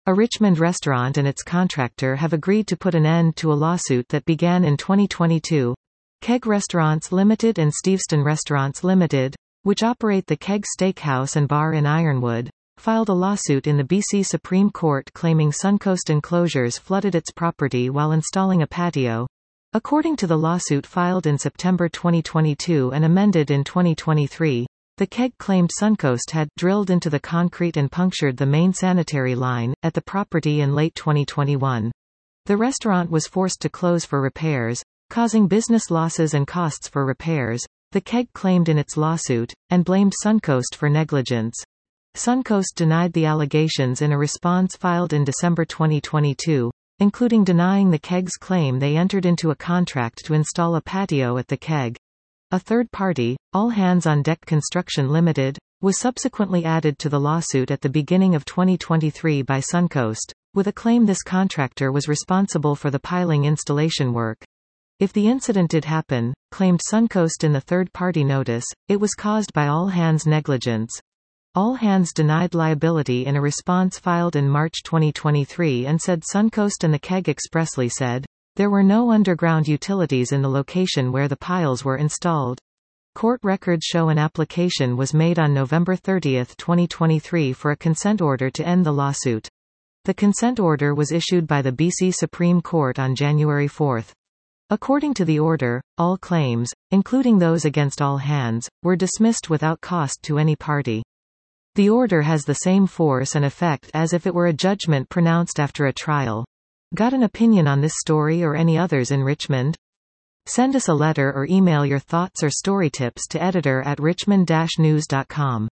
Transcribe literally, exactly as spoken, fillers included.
A Richmond restaurant and its contractor have agreed to put an end to a lawsuit that began in twenty twenty-two. Keg Restaurants Limited and Steveston Restaurants Limited, which operate the Keg Steakhouse and Bar in Ironwood, filed a lawsuit in the B C Supreme Court claiming Suncoast Enclosures flooded its property while installing a patio. According to the lawsuit filed in September twenty twenty-two and amended in twenty twenty-three, the Keg claimed Suncoast had drilled into the concrete and punctured the main sanitary line at the property in late twenty twenty-one. The restaurant was forced to close for repairs, causing business losses and costs for repairs, the Keg claimed in its lawsuit, and blamed Suncoast for negligence. Suncoast denied the allegations in a response filed in December twenty twenty-two, including denying the Keg's claim they entered into a contract to install a patio at the Keg. A third party, All Hands on Deck Construction Limited, was subsequently added to the lawsuit at the beginning of twenty twenty-three by Suncoast, with a claim this contractor was responsible for the piling installation work. If the incident did happen, claimed Suncoast in the third-party notice, it was caused by All Hands' negligence. All Hands denied liability in a response filed in March twenty twenty-three and said Suncoast and the Keg expressly said, there were no underground utilities in the location where the piles were installed. Court records show an application was made on November thirtieth twenty twenty-three for a consent order to end the lawsuit. The consent order was issued by the B C Supreme Court on January fourth. According to the order, all claims, including those against All Hands, were dismissed without cost to any party. The order has the same force and effect as if it were a judgment pronounced after a trial. Got an opinion on this story or any others in Richmond? Send us a letter or email your thoughts or story tips to editor at richmond dash news dot com.